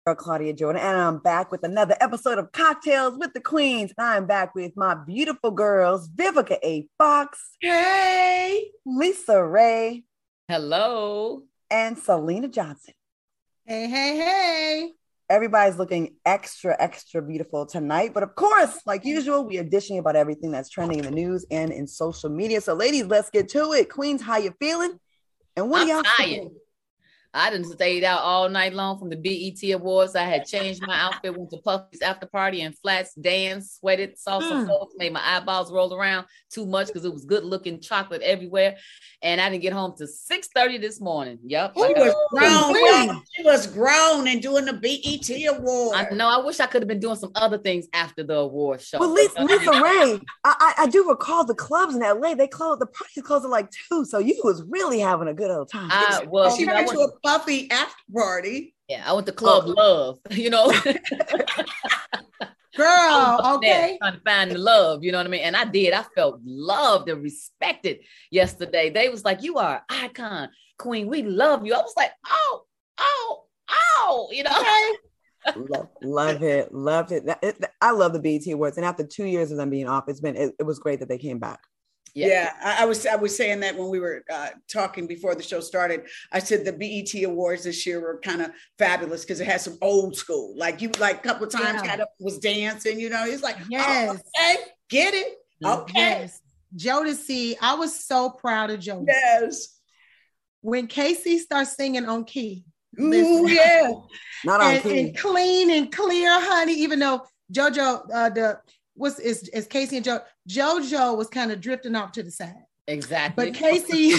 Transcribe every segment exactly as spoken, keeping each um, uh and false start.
girl, Claudia Jordan, and I'm back with another episode of Cocktails with the Queens. I'm back with my beautiful girls, Vivica A. Fox. Hey. Lisa Ray. Hello. And Selena Johnson. Hey, hey, hey. Everybody's looking extra, extra beautiful tonight. But of course, like usual, we are dishing about everything that's trending in the news and in social media. So ladies, let's get to it. Queens, how you feeling? And what I'm are y'all tired. feeling? I done stayed out all night long from the B E T Awards. I had changed my outfit, went to Puffy's after party and flats, danced, sweated, saw some Mm. folks, made my eyeballs roll around too much because it was good looking chocolate everywhere. And I didn't get home till six thirty this morning. Yep. She like was I- grown. y'all. She was grown and doing the B E T award. I know. I wish I could have been doing some other things after the award show. Well, Lisa, Lisa Ray, I, I, I do recall the clubs in L A. They closed, the parties closed at like two. So you was really having a good old time. I, well, she you know, I went went, to a Puffy after party. yeah, I went to Club Love, you know. Girl, There, okay. trying to find the love, you know what I mean? And I did. I felt loved and respected yesterday. They was like, you are an icon, queen. We love you. I was like, oh, oh, oh, you know. love, love it, loved it. That- it- I love the B E T Awards, and after two years of them being off, it's been it, it was great that they came back. Yeah. Yeah, I, I was I was saying that when we were uh, talking before the show started. I said the B E T Awards this year were kind of fabulous because it had some old school. Like you, like a couple of times, Yeah. kind of was dancing. You know, it's like, Yes. oh, okay, get it, okay, Yes. Jodeci, I was so proud of Jodeci. yes, When Casey starts singing on key, ooh, listen. yeah, Not on and, key. and clean and clear, honey, even though JoJo, uh, the was is, is Casey and Jo, JoJo was kind of drifting off to the side. Exactly. But Casey,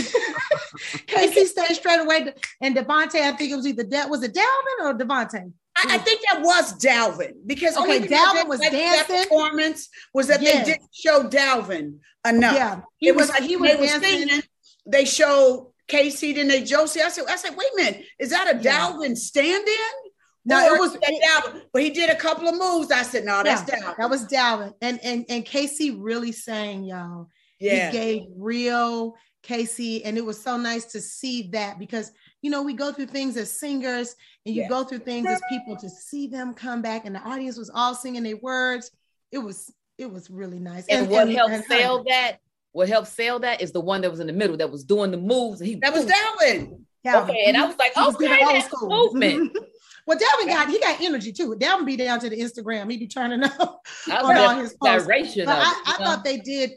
Casey stayed straight away. And Devontae, I think it was either that was it Dalvin or Devontae? I, I think that was Dalvin because Okay, only because Dalvin that- was that, that dancing. performance was that Yes. they didn't show Dalvin enough. Yeah, he It was, was like he when was they were dancing. singing, they showed Casey, then they Josie. I said, I said, wait a minute, is that a Yeah. Dalvin stand-in? No, Or it was- is that Dalvin? But he did a couple of moves. I said, no, that's Dalvin. That was Dalvin. And and and Casey really sang, y'all. yeah. He gave real Casey, and it was so nice to see that because you know we go through things as singers, and you Yeah. go through things as people to see them come back, and the audience was all singing their words. It was it was really nice. and, what helped and- sell that, what helped sell that is the one that was in the middle that was doing the moves. And he That was Dalvin. Dalvin. Okay, and I was like, He was okay, giving old that's school. movement. Well, Dalvin got he got energy too. Dalvin be down to the Instagram. He be turning up I on all was his posts. direction But of I, it, I you know? thought they did.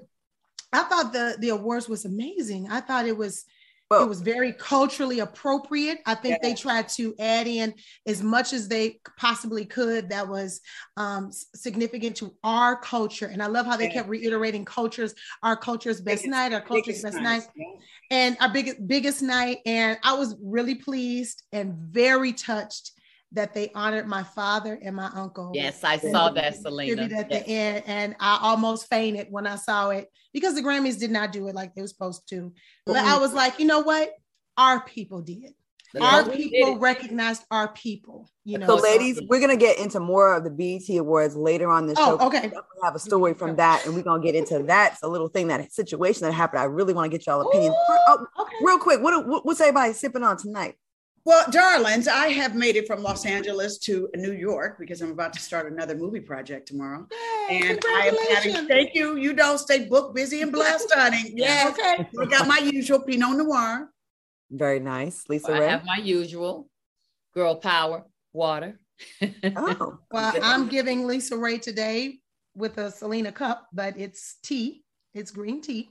I thought the the awards was amazing. I thought it was Well- it was very culturally appropriate. I think Yeah. they tried to add in as much as they possibly could that was um, s- significant to our culture. And I love how they Yeah. kept reiterating cultures, our culture's best Biggest- night, our culture's Biggest best night. night, and our biggest biggest night. And I was really pleased and very touched that they honored my father and my uncle. Yes, I And saw the that, Selena. tribute at Yes. the end, and I almost fainted when I saw it because the Grammys did not do it like they were supposed to. But I was like, you know what? Our people did. Yeah, Our we did people it. recognized our people. You know. So, ladies, we're gonna get into more of the B E T Awards later on this show. Oh, okay. We have a story from that, and we're gonna get into that. It's a little thing, that situation that happened. I really want to get y'all opinions. Oh, Okay. real quick, what, what what's everybody sipping on tonight? Well, darlings, I have made it from Los Angeles to New York because I'm about to start another movie project tomorrow. Yay, And I am having, congratulations. thank you. You don't stay booked, busy, and blessed, honey. Yes. Okay. I got my usual Pinot Noir. Very nice, Lisa I Ray. have my usual girl power, water. Oh, Well, I'm giving Lisa Ray today with a Selena cup, but it's tea. It's green tea.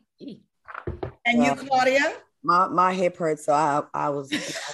And Wow. you, Claudia? my my hip hurts, so I I was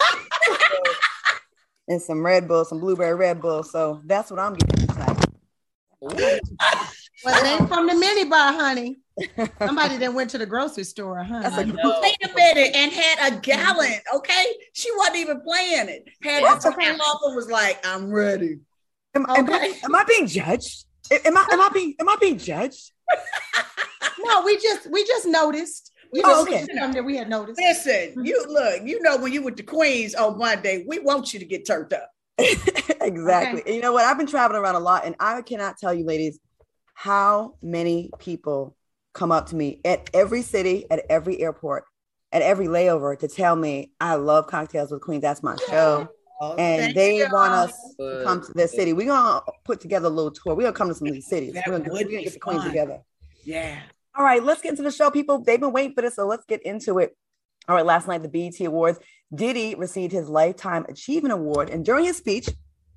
and some Red Bull, some blueberry Red Bull. So that's what I'm getting tonight. Well, it ain't from the minibar, honey. Somebody that went to the grocery store, huh? That's I a know. Wait a minute, and had a gallon, okay? She wasn't even playing it. Had That's a okay. off and was like, I'm ready. Am, am I, Okay. am I being judged? Am I am I being am I being judged? No, we just we just noticed. You Oh, know, okay. something that we had noticed. Listen, you look, you know, when you with the Queens on Monday, we want you to get turned up. Exactly. And you know what? I've been traveling around a lot, and I cannot tell you, ladies, how many people come up to me at every city, at every airport, at every layover to tell me I love Cocktails with Queens. That's my show. Oh, and they you. want us to come to their city. We're gonna put together a little tour. We're gonna come to some of these cities. That We're gonna, would we're gonna be get the Queens fun. together. Yeah. All right, let's get into the show, people. They've been waiting for this, so let's get into it. All right, last night, the B E T Awards, Diddy received his Lifetime Achievement Award, and during his speech,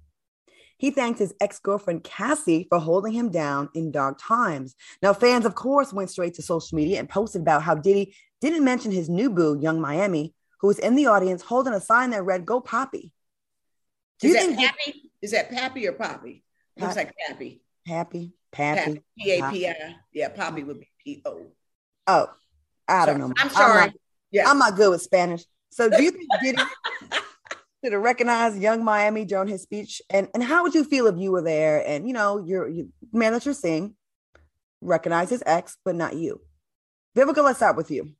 he thanked his ex-girlfriend Cassie for holding him down in dark times. Now, fans, of course, went straight to social media and posted about how Diddy didn't mention his new boo, Young Miami, who was in the audience holding a sign that read, "Go Poppy." Do Is you that think Pappy? Is that Pappy or Poppy? Pap- Looks like Pappy. Happy, Pappy. P A P I. Yeah, Poppy would be P O. Oh, I don't Sorry. know. I'm sorry. not, yeah. I'm not good with Spanish. So do you think Diddy should have recognized Young Miami during his speech? And, and how would you feel if you were there and, you know, you're, you man that you're seeing recognize his ex, but not you? Vivica, let's start with you.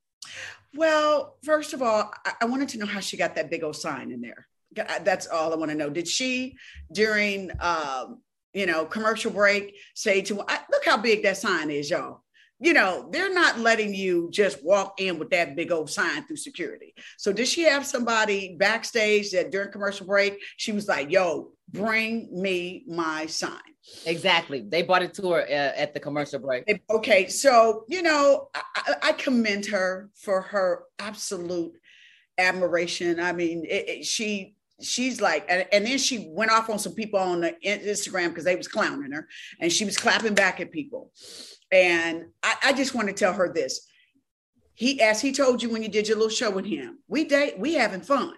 Well, first of all, I, I wanted to know how she got that big old sign in there. That's all I want to know. Did she, during, um, you know, commercial break, say to, I, look how big that sign is, y'all. You know, they're not letting you just walk in with that big old sign through security. So did she have somebody backstage that during commercial break, she was like, yo, bring me my sign? Exactly. They brought it to her uh, at the commercial break. Okay. So, you know, I, I commend her for her absolute admiration. I mean, it, it, she, she's like, and, and then she went off on some people on the Instagram because they was clowning her and she was clapping back at people. And I, I just want to tell her this. He, as he told you when you did your little show with him, we date, we having fun.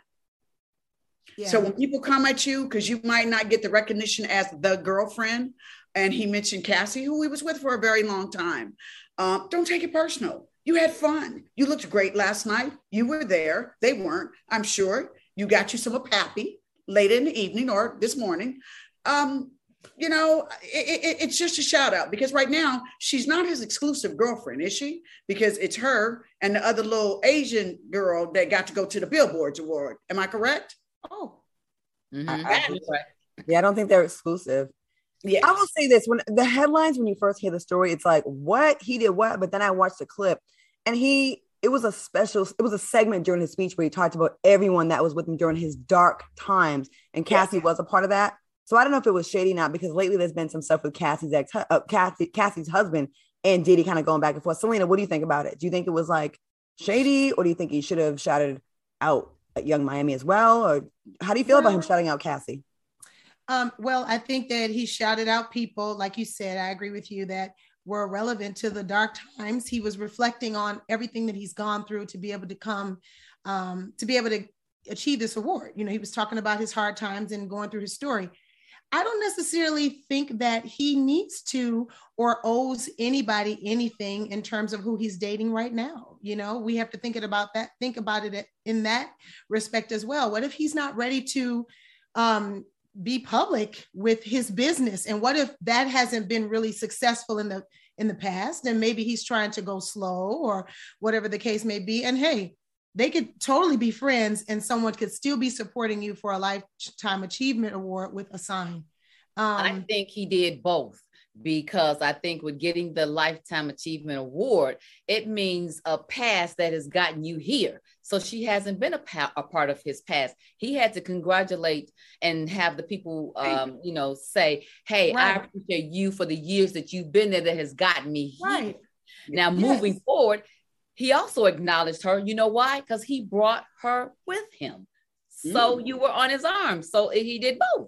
Yeah. So when people come at you, because you might not get the recognition as the girlfriend, and he mentioned Cassie, who he was with for a very long time, um, don't take it personal. You had fun. You looked great last night. You were there. They weren't, I'm sure. You got you some of Pappy later in the evening or this morning. Um, you know, it, it, it's just a shout out because right now she's not his exclusive girlfriend, is she? Because it's her and the other little Asian girl that got to go to the Billboards Award. Am I correct? Oh, mm-hmm. I, I, yeah, I don't think they're exclusive. Yeah, I will say this: when the headlines, when you first hear the story, it's like, what he did, what? But then I watched the clip, and he, it was a special, it was a segment during his speech where he talked about everyone that was with him during his dark times, and Cassie yeah. was a part of that. So I don't know if it was shady or not, because lately there's been some stuff with Cassie's ex, uh, Cassie, Cassie's husband and Diddy kind of going back and forth. Selena, what do you think about it? Do you think it was like shady, or do you think he should have shouted out at Young Miami as well? Or how do you feel well, about him shouting out Cassie? Um, well, I think that he shouted out people, like you said, I agree with you, that were relevant to the dark times. He was reflecting on everything that he's gone through to be able to come, um, to be able to achieve this award. You know, he was talking about his hard times and going through his story. I don't necessarily think that he needs to or owes anybody anything in terms of who he's dating right now. You know, we have to think about that, think about it in that respect as well. What if he's not ready to um, be public with his business? And what if that hasn't been really successful in the in the past? And maybe he's trying to go slow or whatever the case may be. And hey, they could totally be friends and someone could still be supporting you for a Lifetime Achievement Award with a sign. Um, I think he did both, because I think with getting the Lifetime Achievement Award, it means a past that has gotten you here. So she hasn't been a, pa- a part of his past. He had to congratulate and have the people, um, you know, say, hey, right. I appreciate you for the years that you've been there that has gotten me here. Right. Now, yes. moving forward, he also acknowledged her. You know why? Because he brought her with him. So mm. you were on his arm. So he did both.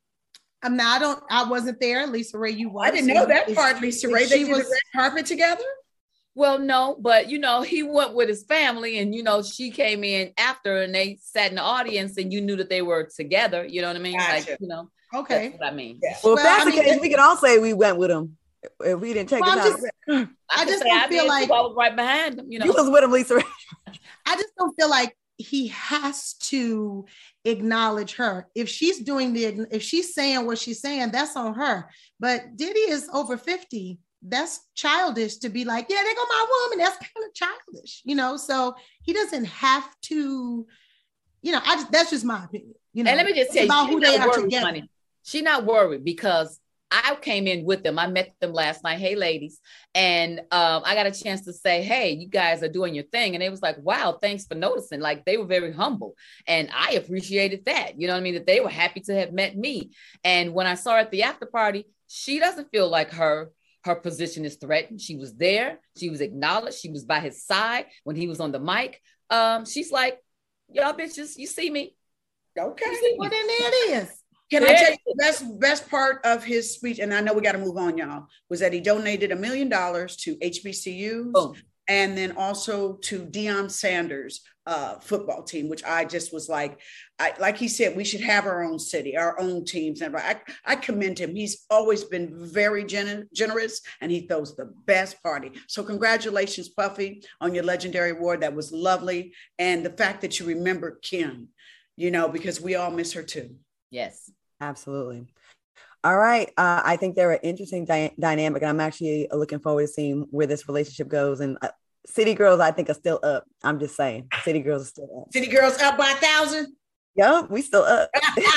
I'm not, I don't, I wasn't there. Lisa Ray, you were. I didn't know that part, Lisa Ray. They did the red carpet together? Well, no, but you know, he went with his family and, you know, she came in after and they sat in the audience and you knew that they were together. You know what I mean? Gotcha. Like, you know, okay. That's what I mean. Yeah. Well, if well, that's I the mean, case, we can all say we went with him. If we didn't take well, the time. Just, I, I just don't I feel like I was right behind him. You know, you was with him, Lisa Ray. I just don't feel like he has to acknowledge her. If she's doing the, if she's saying what she's saying, that's on her. But Diddy is over fifty. That's childish to be like, yeah, there go my woman. That's kind of childish, you know? So he doesn't have to, you know, I just, that's just my opinion. You know, and let me just tell you, about who they are together. Money. She's not worried because I came in with them. I met them last night. Hey, ladies. And um, I got a chance to say, hey, you guys are doing your thing. And it was like, wow, thanks for noticing. Like, they were very humble. And I appreciated that. You know what I mean? That they were happy to have met me. And when I saw her at the after party, she doesn't feel like her, her position is threatened. She was there. She was acknowledged. She was by his side when he was on the mic. Um, she's like, y'all bitches, you see me? Okay. You see, well, then there it is. Can I tell you the best, best part of his speech, and I know we got to move on, y'all, was that he donated a million dollars to H B C Us oh. and then also to Deion Sanders' uh, football team, which I just was like, I, like he said, we should have our own city, our own teams. And I, I commend him. He's always been very gen- generous, and he throws the best party. So congratulations, Puffy, on your legendary award. That was lovely. And the fact that you remember Kim, you know, because we all miss her too. Yes. Absolutely. All right. Uh, I think they're an interesting dy- dynamic. And I'm actually looking forward to seeing where this relationship goes. And uh, City Girls, I think, are still up. I'm just saying. City Girls are still up. City Girls up by a thousand? Yeah, we still up.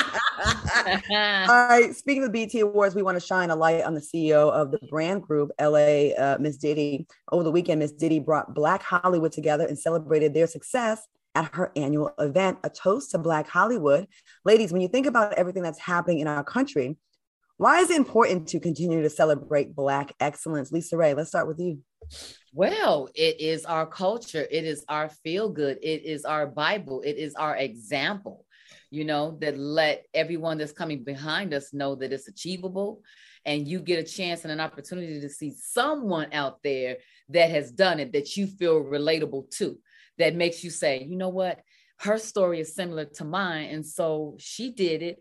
All right. Speaking of the B E T Awards, we want to shine a light on the C E O of the brand group, L A, uh, Miss Diddy. Over the weekend, Miss Diddy brought Black Hollywood together and celebrated their success at her annual event, A Toast to Black Hollywood. Ladies, when you think about everything that's happening in our country, why is it important to continue to celebrate Black excellence? LisaRaye, let's start with you. Well, it is our culture. It is our feel good. It is our Bible. It is our example, you know, that let everyone that's coming behind us know that it's achievable. And you get a chance and an opportunity to see someone out there that has done it, that you feel relatable to. That makes you say, you know what, her story is similar to mine. And so she did it.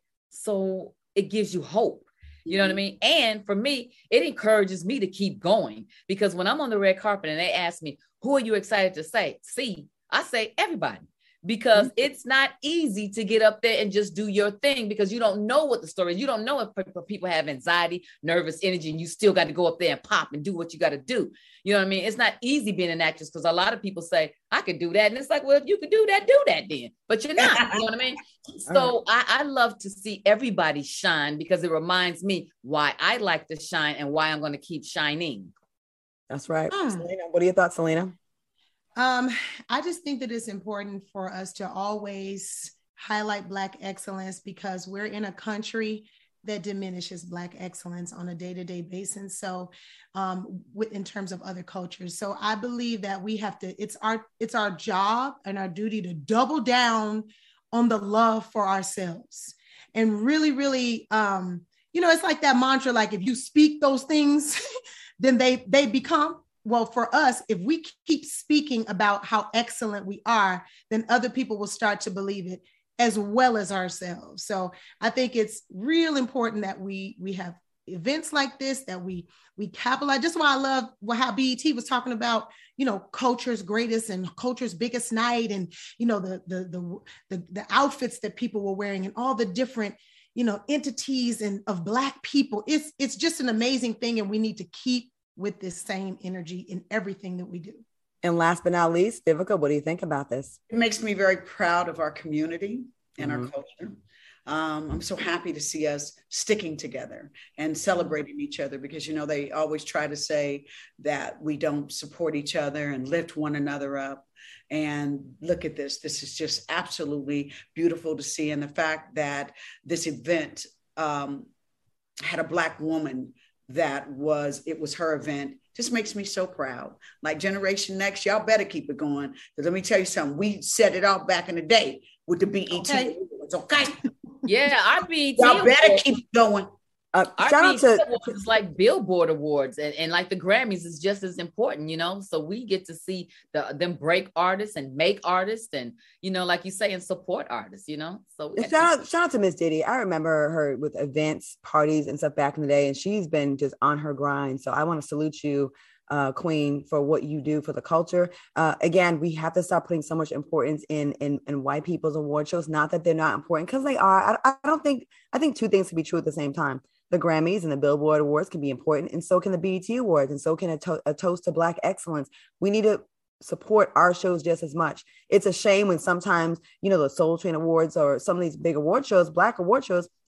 So it gives you hope. You know what I mean? And for me, it encourages me to keep going, because when I'm on the red carpet and they ask me, who are you excited to say, see, I say everybody, because it's not easy to get up there and just do your thing, because you don't know what the story is. You don't know if people have anxiety, nervous energy, and you still got to go up there and pop and do what you got to do. You know what I mean? It's not easy being an actress, because a lot of people say, I could do that. And it's like, well, if you could do that, do that then. But you're not, you know what I mean? So I, I love to see everybody shine, because it reminds me why I like to shine and why I'm going to keep shining. That's right. Hmm. Selena, what are your thoughts, Selena? Um, I just think that it's important for us to always highlight Black excellence, because we're in a country that diminishes Black excellence on a day-to-day basis. So um, in terms of other cultures. So I believe that we have to, it's our, it's our job and our duty to double down on the love for ourselves and really, really, um, you know, it's like that mantra, like if you speak those things, then they, they become. Well, for us, if we keep speaking about how excellent we are, then other people will start to believe it, as well as ourselves. So I think it's real important that we we have events like this, that we we capitalize. Just why I love how B E T was talking about, you know, culture's greatest and culture's biggest night, and you know the the the the, the outfits that people were wearing and all the different, you know, entities and of Black people. It's it's just an amazing thing, and we need to keep with this same energy in everything that we do. And last but not least, Vivica, what do you think about this? It makes me very proud of our community and mm-hmm. our culture. Um, I'm so happy to see us sticking together and celebrating each other, because, you know, they always try to say that we don't support each other and lift one another up. And look at this. This is just absolutely beautiful to see. And the fact that this event um, had a Black woman that was, it was her event, just makes me so proud. Like Generation Next, y'all better keep it going. Because let me tell you something, we set it off back in the day with the B E T. Okay. It's okay. Yeah, our B E T. Y'all better keep going. Uh, Our shout out to it's like Billboard Awards, and, and like the Grammys is just as important, you know. So we get to see the them break artists and make artists, and you know, like you say, and support artists, you know. So shout out, shout out to Miss Diddy. I remember her with events, parties, and stuff back in the day, and she's been just on her grind. So I want to salute you, uh, Queen, for what you do for the culture. Uh, again, we have to stop putting so much importance in in, in white people's award shows. Not that they're not important, because they are. I, I don't think. I think two things can be true at the same time. The Grammys and the Billboard Awards can be important, and so can the B E T Awards, and so can a, to- a toast to Black excellence. We need to support our shows just as much. It's a shame when sometimes, you know, the Soul Train Awards or some of these big award shows, Black award shows,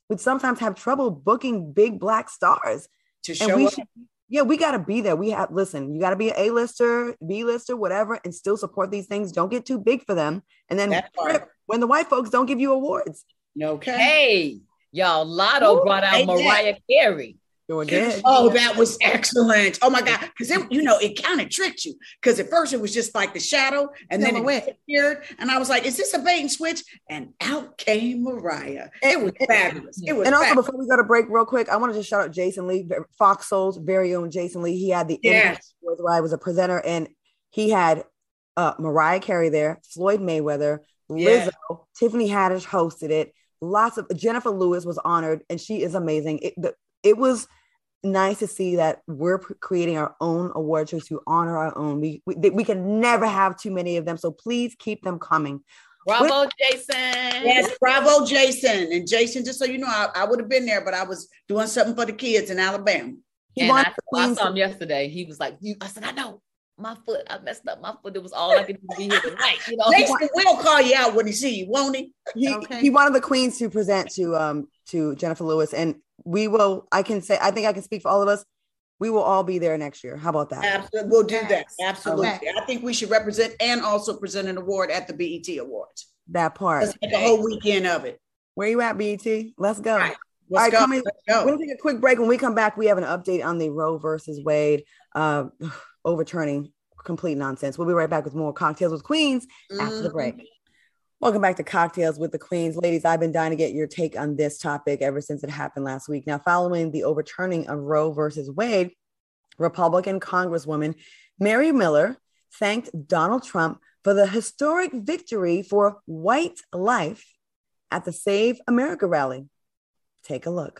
would sometimes have trouble booking big Black stars. To and show we up. should, yeah, we got to be there. We have, listen, you got to be an A-lister, B-lister, whatever, and still support these things. Don't get too big for them. And then when the white folks don't give you awards. Okay. Hey, y'all, Lotto Ooh, brought out Mariah did. Carey. Sure did. Oh, that was excellent. Oh my God. Because it, you know, it kind of tricked you. Because at first it was just like the shadow, and then it went appeared. And I was like, is this a bait and switch? And out came Mariah. It was fabulous. It was and also fabulous. Before we go to break real quick, I want to just shout out Jason Lee, Fox Soul's very own Jason Lee. He had the yes. where I was a presenter, and he had uh, Mariah Carey there, Floyd Mayweather, Lizzo, yeah. Tiffany Haddish hosted it. Lots of Jennifer Lewis was honored, and she is amazing. It, the, it was nice to see that we're creating our own award shows to honor our own. We, we we can never have too many of them, so please keep them coming. Bravo, With- Jason. Yes, bravo, Jason. And Jason, just so you know, I, I would have been there, but I was doing something for the kids in Alabama. He and I, I saw him yesterday. He was like, you, I said, I know. My foot, I messed up my foot. It was all I could do to be here tonight. You know, Jason will call you out when he see you, won't he? He, okay. he wanted the queens to present to um to Jennifer Lewis, and we will. I can say, I think I can speak for all of us. We will all be there next year. How about that? Absolutely, we'll do that. Absolutely. Okay. I think we should represent and also present an award at the B E T Awards. That part. Let's make a whole weekend of it. Where you at, B E T? Let's go. All right, all right go. Coming, Let's go. We'll take a quick break. When we come back, we have an update on the Roe versus Wade uh, overturning. Complete nonsense. We'll be right back with more Cocktails with Queens mm-hmm. after the break. Welcome back to Cocktails with the Queens. Ladies, I've been dying to get your take on this topic ever since it happened last week. Now, following the overturning of Roe versus Wade, Republican Congresswoman Mary Miller thanked Donald Trump for the historic victory for white life at the Save America rally. Take a look.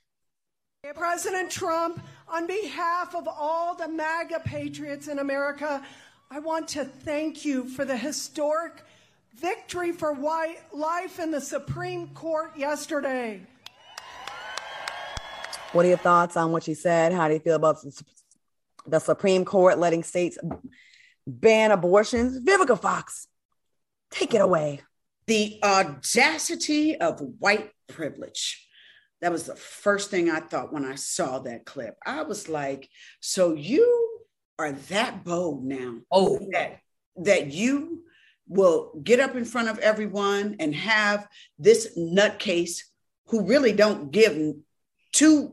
President Trump, on behalf of all the MAGA patriots in America, I want to thank you for the historic victory for white life in the Supreme Court yesterday. What are your thoughts on what she said? How do you feel about the Supreme Court letting states ban abortions? Vivica Fox, take it away. The audacity of white privilege. That was the first thing I thought when I saw that clip. I was like, so you are that bold now. Oh, that, that you will get up in front of everyone and have this nutcase who really don't give two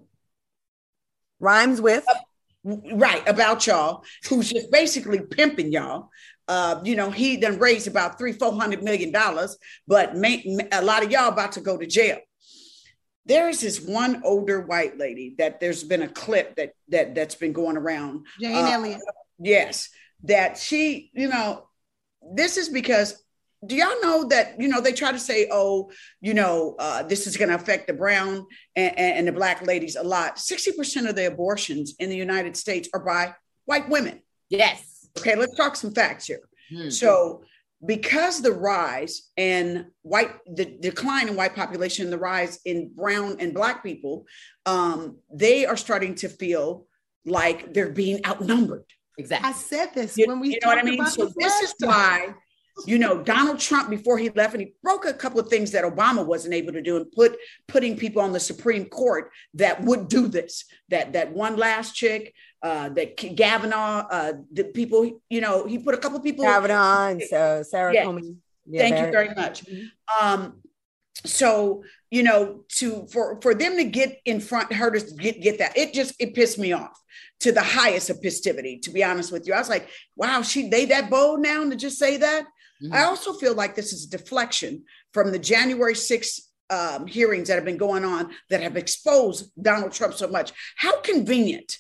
rhymes with uh, right about y'all, who's just basically pimping y'all. Uh, you know, he done raised about three, four hundred million dollars, but may, a lot of y'all about to go to jail. There is this one older white lady that there's been a clip that that that's been going around. Jane uh, Elliott. Yes, that she, you know, this is because, do y'all know that, you know, they try to say, oh, you know, uh, this is going to affect the brown and, and the black ladies a lot. sixty percent of the abortions in the United States are by white women. Yes. Okay, let's talk some facts here. Hmm. So because the rise and white, the decline in white population, the rise in brown and black people, um, they are starting to feel like they're being outnumbered. Exactly. I said this You, when we you know what I mean? about So this, this is time. why, you know, Donald Trump, before he left, and he broke a couple of things that Obama wasn't able to do, and put putting people on the Supreme Court that would do this. That that one last chick, uh, that Kavanaugh, uh, the people, you know, he put a couple of people. Kavanaugh and so Sarah Yeah. Comey. Yeah, Thank very, you very much. Mm-hmm. Um, so you know, to for for them to get in front, her to get get that, it just it pissed me off to the highest of festivity. To be honest with you, I was like, wow, she they that bold now to just say that. Mm-hmm. I also feel like this is a deflection from the January sixth um, hearings that have been going on that have exposed Donald Trump so much. How convenient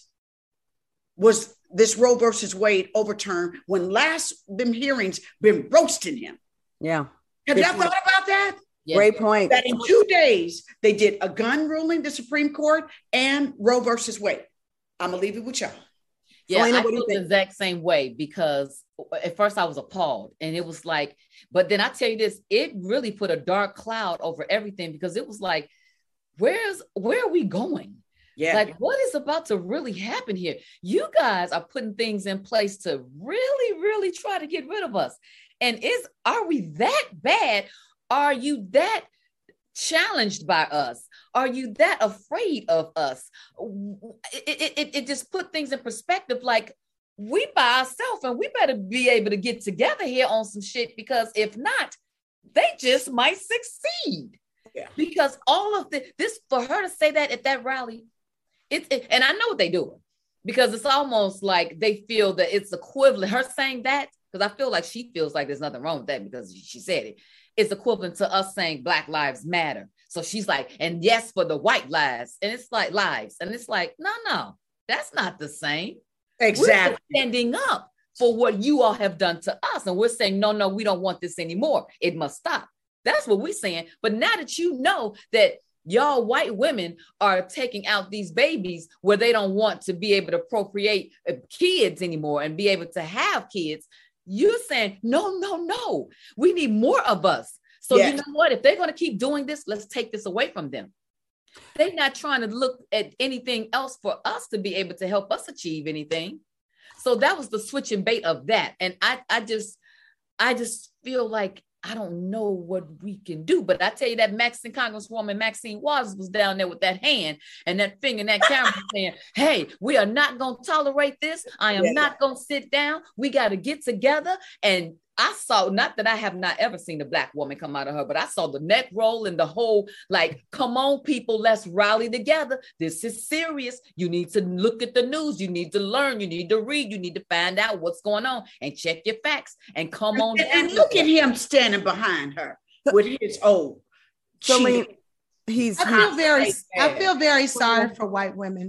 was this Roe versus Wade overturn when last them hearings been roasting him? Yeah. Have y'all thought about that? Yes. Great point. That in two days, they did a gun ruling, the Supreme Court, and Roe versus Wade. I'm going to leave it with y'all. Yeah, Selena, I what do you feel the think? exact same way, because at first I was appalled, and it was like, but then I tell you this, it really put a dark cloud over everything, because it was like, where's, where are we going? Yeah. Like, what is about to really happen here? You guys are putting things in place to really, really try to get rid of us. And is, are we that bad? Are you that challenged by us? Are you that afraid of us? It, it, it just put things in perspective. Like, we by ourselves, and we better be able to get together here on some shit, because if not, they just might succeed. Yeah. Because all of the, this, for her to say that at that rally, it, it and I know what they do, because it's almost like they feel that it's equivalent. Her saying that, because I feel like she feels like there's nothing wrong with that because she said it. It's equivalent to us saying Black Lives Matter. So she's like, and yes, for the white lives. And it's like lives. And it's like, no, no, that's not the same. Exactly. We're standing up for what you all have done to us. And we're saying, no, no, we don't want this anymore. It must stop. That's what we're saying. But now that you know that y'all white women are taking out these babies where they don't want to be able to procreate kids anymore and be able to have kids, you're saying, no, no, no, we need more of us. So yes. You know what? If they're going to keep doing this, let's take this away from them. They're not trying to look at anything else for us to be able to help us achieve anything. So that was the switch and bait of that. And I, I just, I just feel like I don't know what we can do. But I tell you, that Mexican Congresswoman Maxine Waters was down there with that hand and that finger and that camera saying, hey, we are not going to tolerate this. I am yeah. not going to sit down. We got to get together. And I saw, not that I have not ever seen a Black woman come out of her, but I saw the neck roll and the whole, like, come on, people, let's rally together. This is serious. You need to look at the news. You need to learn. You need to read. You need to find out what's going on and check your facts and come on. And, and look at him standing behind her with his old. So many, he's. I feel very. I feel very sorry for white women.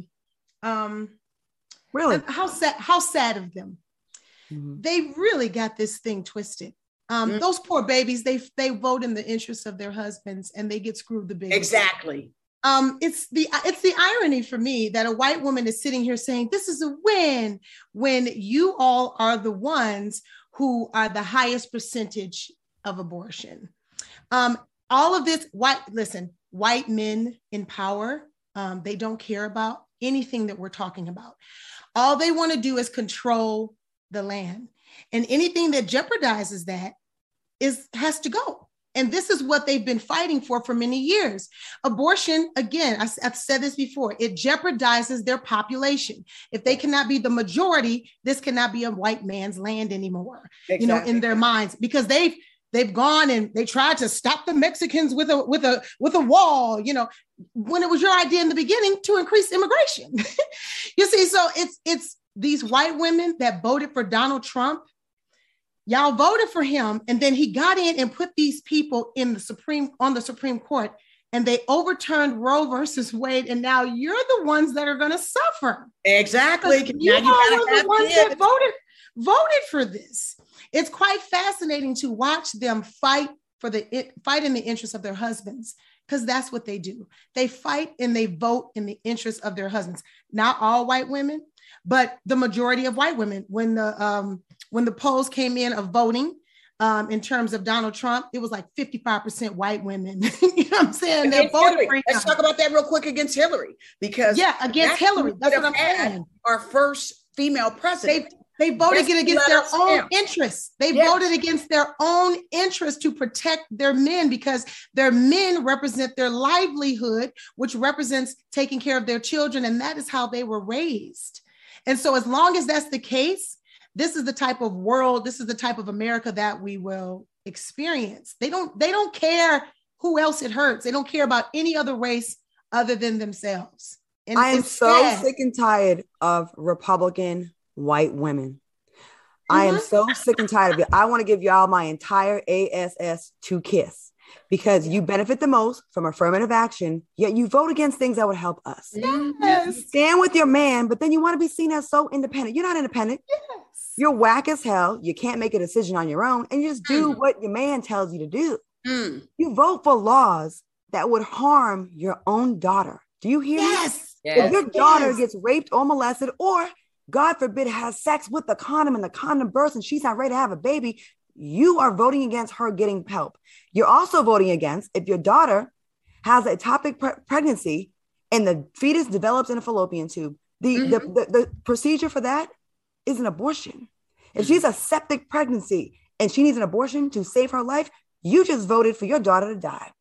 Um, really? How sad? How sad of them. Mm-hmm. They really got this thing twisted. Um, mm-hmm. Those poor babies, they they vote in the interests of their husbands and they get screwed the biggest. Exactly. Um, it's the it's the irony for me that a white woman is sitting here saying this is a win when you all are the ones who are the highest percentage of abortion. Um, all of this white, listen, white men in power, um, they don't care about anything that we're talking about. All they want to do is control the land, and anything that jeopardizes that is has to go. And this is what they've been fighting for for many years. Abortion, again, I, I've said this before, it jeopardizes their population. If they cannot be the majority, this cannot be a white man's land anymore. Exactly. You know, in their minds, because they've they've gone and they tried to stop the Mexicans with a with a with a wall. You know, when it was your idea in the beginning to increase immigration. You see, so it's it's. These white women that voted for Donald Trump, y'all voted for him, and then he got in and put these people in the Supreme on the Supreme Court, and they overturned Roe versus Wade, and now you're the ones that are going to suffer. Exactly. You all were the ones that voted voted for this. It's quite fascinating to watch them fight for the fight in the interest of their husbands, because that's what they do. They fight and they vote in the interest of their husbands. Not all white women, but the majority of white women. When the um, when the polls came in of voting um, in terms of Donald Trump, it was like fifty-five percent white women. You know what I'm saying? They're voting for him. Let's talk about that real quick against Hillary, because yeah, against Hillary. That's what I'm saying. Our first female president. They, they voted against, against their own down. interests. They yes. voted against their own interests to protect their men, because their men represent their livelihood, which represents taking care of their children. And that is how they were raised. And so as long as that's the case, this is the type of world, this is the type of America that we will experience. They don't, they don't care who else it hurts. They don't care about any other race other than themselves. And I am so sad. sick and tired of Republican white women. Mm-hmm. I am so sick and tired of it. I want to give y'all my entire A S S to kiss, because you benefit the most from affirmative action, yet you vote against things that would help us. Yes. You stand with your man, but then you want to be seen as so independent. You're not independent. Yes. You're whack as hell. You can't make a decision on your own, and you just do mm. what your man tells you to do. Mm. You vote for laws that would harm your own daughter. Do you hear yes. me? Yes. If your daughter yes. gets raped or molested, or God forbid has sex with the condom and the condom bursts and she's not ready to have a baby, you are voting against her getting help. You're also voting against if your daughter has a ectopic pre- pregnancy and the fetus develops in a fallopian tube. The, mm-hmm. the, the, the procedure for that is an abortion. If she's a septic pregnancy and she needs an abortion to save her life, you just voted for your daughter to die.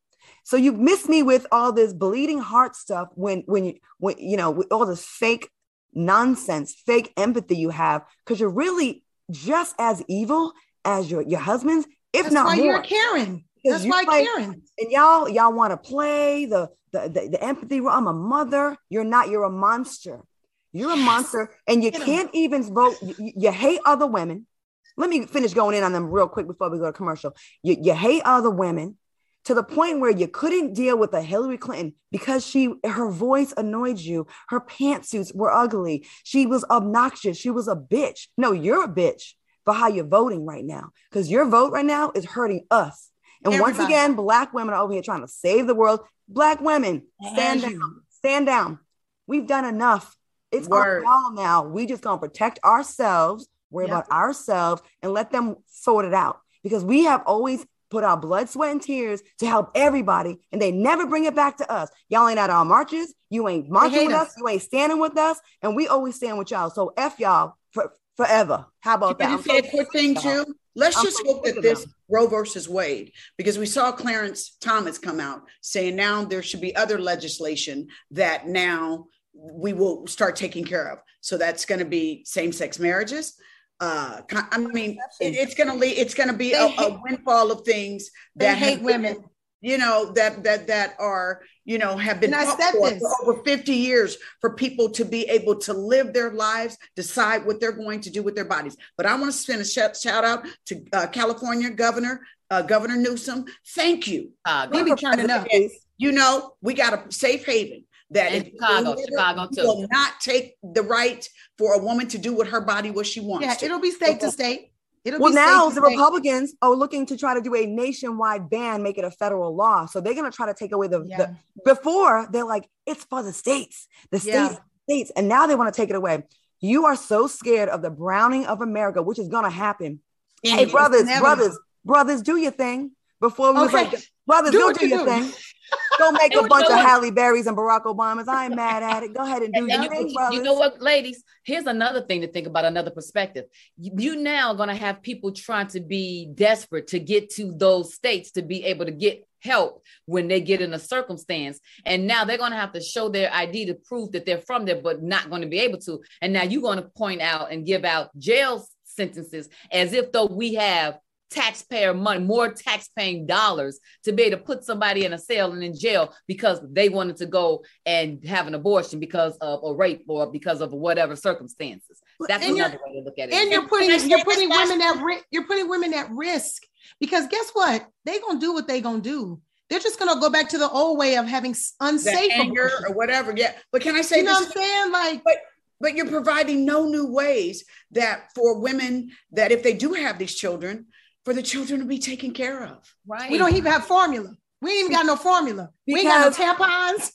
So you miss me with all this bleeding heart stuff when, when you, when, you know, with all this fake nonsense, fake empathy you have, because you're really just as evil as your, your husbands, if That's not why more. You're Karen. That's you why play, Karen. And y'all, y'all want to play the, the, the, the empathy. I'm a mother. You're not, you're a monster. You're a monster. And you can't even vote. You, you hate other women. Let me finish going in on them real quick before we go to commercial. You, you hate other women to the point where you couldn't deal with a Hillary Clinton because she, her voice annoyed you. Her pantsuits were ugly. She was obnoxious. She was a bitch. No, you're a bitch for how you're voting right now, because your vote right now is hurting us. And Everybody. Once again, Black women are over here trying to save the world. Black women, stand down, you. stand down. We've done enough. It's Word. Our call now. We just gonna protect ourselves, worry yep. about ourselves, and let them sort it out. Because we have always put our blood, sweat, and tears to help everybody, and they never bring it back to us. Y'all ain't at our marches. You ain't marching with us. us. You ain't standing with us, and we always stand with y'all. So F y'all for, forever. How about Can that? you say a quick thing too? Let's I'm just so hope that this them. Roe versus Wade, because we saw Clarence Thomas come out saying now there should be other legislation that now we will start taking care of. So that's going to be same-sex marriages. Uh, I mean, it, it's going to lead. It's going to be a, hate, a windfall of things that hate women. Been, you know, that that that are, you know, have been for, for over fifty years for people to be able to live their lives, decide what they're going to do with their bodies. But I want to send a shout, shout out to uh, California Governor, uh, Governor Newsom. Thank you. Uh, we be turning up. You know, we got a safe haven. That in Chicago, Chicago too. Will not take the right for a woman to do with her body what she wants. Yeah, to. It'll be state to state. It'll well, be now state the Republicans state. are looking to try to do a nationwide ban, make it a federal law. So they're going to try to take away the, yeah. the. Before they're like, it's for the states, the states, yeah. states, and now they want to take it away. You are so scared of the browning of America, which is going to happen. Mm-hmm. Hey, brothers, brothers, brothers, do your thing. Before we okay. was like, brothers, do go do your do. thing. Go make a bunch of Halle Berrys and Barack Obamas. I ain't mad at it. Go ahead and do your thing, brothers. You know what, ladies? Here's another thing to think about, another perspective. You, you now are going to have people trying to be desperate to get to those states to be able to get help when they get in a circumstance. And now they're going to have to show their I D to prove that they're from there, but not going to be able to. And now you're going to point out and give out jail sentences as if though we have taxpayer money, more tax-paying dollars to be able to put somebody in a cell and in jail because they wanted to go and have an abortion because of a rape or because of whatever circumstances. That's and another way to look at it. And you're putting you're putting women at risk. You're putting women at risk because guess what? They're gonna do what they're gonna do. They're just gonna go back to the old way of having unsafe anger or whatever. Yeah, but can I say, you know this? what I'm saying? Like, but but you're providing no new ways that for women that if they do have these children, for the children to be taken care of. Right. We don't even have formula. We ain't even got no formula. Because we ain't got no tampons.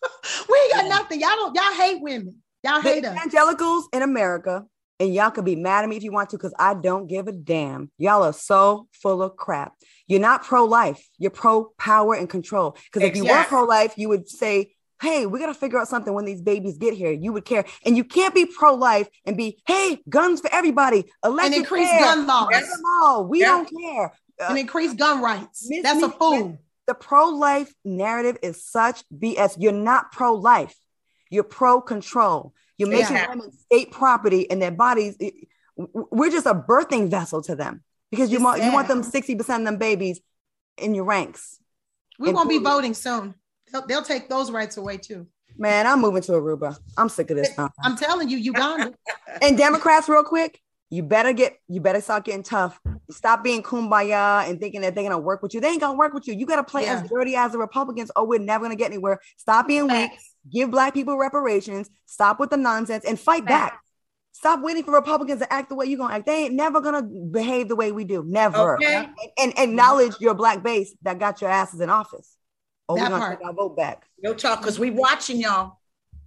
We ain't got yeah. nothing. Y'all don't, y'all hate women. Y'all hate the us. Evangelicals in America, and y'all can be mad at me if you want to, because I don't give a damn. Y'all are so full of crap. You're not pro-life. You're pro-power and control. Because if you were pro-life, you would say, hey, we got to figure out something when these babies get here. You would care. And you can't be pro-life and be, hey, guns for everybody. And increase care. gun laws. All. We yeah. don't care. Uh, and increase gun rights. Miss That's me, a fool. The pro-life narrative is such B S. You're not pro-life. You're pro-control. You're making yeah. women state property and their bodies. We're just a birthing vessel to them because you it's want sad. you want them sixty percent of them babies in your ranks. We won't be voting soon. They'll, they'll take those rights away too. Man, I'm moving to Aruba. I'm sick of this. Huh? I'm telling you, Uganda. And Democrats, real quick, you better get, you better start getting tough. Stop being kumbaya and thinking that they're gonna work with you. They ain't gonna work with you. You gotta play yeah. as dirty as the Republicans, or we're never gonna get anywhere. Stop being weak. Give Black people reparations. Stop with the nonsense and fight Facts. back. Stop waiting for Republicans to act the way you're gonna act. They ain't never gonna behave the way we do. Never. Okay. And, and acknowledge your Black base that got your asses in office. Oh, we're gonna take our vote back. No talk, because we watching y'all.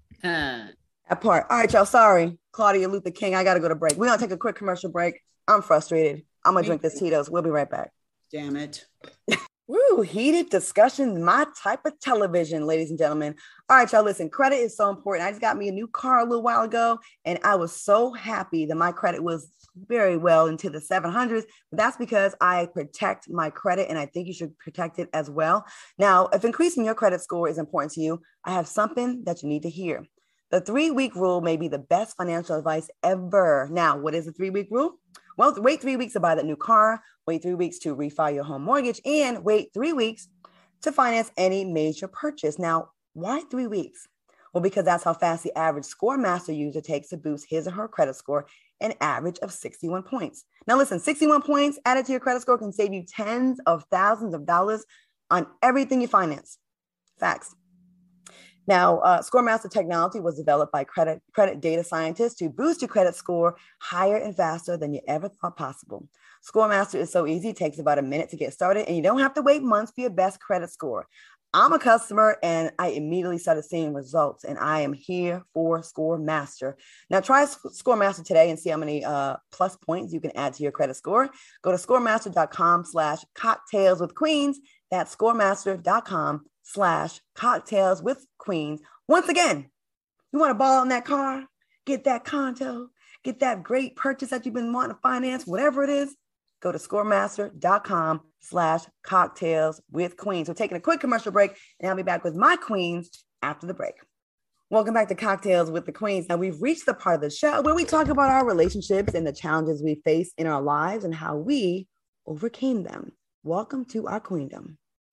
Uh, that part. All right, y'all. Sorry, Claudia Luther King. I gotta go to break. We're gonna take a quick commercial break. I'm frustrated. I'm gonna drink this Tito's. We'll be right back. Damn it. Woo, heated discussions, my type of television, ladies and gentlemen. All right, y'all, listen, credit is so important. I just got me a new car a little while ago, and I was so happy that my credit was very well into the seven hundreds. But that's because I protect my credit, and I think you should protect it as well. Now, if increasing your credit score is important to you, I have something that you need to hear. The three-week rule may be the best financial advice ever. Now, what is the three-week rule? Well, wait three weeks to buy that new car, wait three weeks to refi your home mortgage, and wait three weeks to finance any major purchase. Now, why three weeks? Well, because that's how fast the average ScoreMaster user takes to boost his or her credit score, an average of sixty-one points. Now, listen, sixty-one points added to your credit score can save you tens of thousands of dollars on everything you finance. Facts. Now, uh, ScoreMaster technology was developed by credit, credit data scientists to boost your credit score higher and faster than you ever thought possible. ScoreMaster is so easy, it takes about a minute to get started, and you don't have to wait months for your best credit score. I'm a customer, and I immediately started seeing results, and I am here for ScoreMaster. Now, try ScoreMaster today and see how many uh, plus points you can add to your credit score. Go to scoremaster.com slash cocktails with queens. That's scoremaster.com slash cocktails with queens. Once again, you want to ball on that car, get that condo, get that great purchase that you've been wanting to finance, whatever it is, go to scoremaster.com slash cocktails with queens. We're taking a quick commercial break, and I'll be back with my queens after the break. Welcome back to Cocktails with the Queens. Now, we've reached the part of the show where we talk about our relationships and the challenges we face in our lives and how we overcame them. Welcome to our queendom.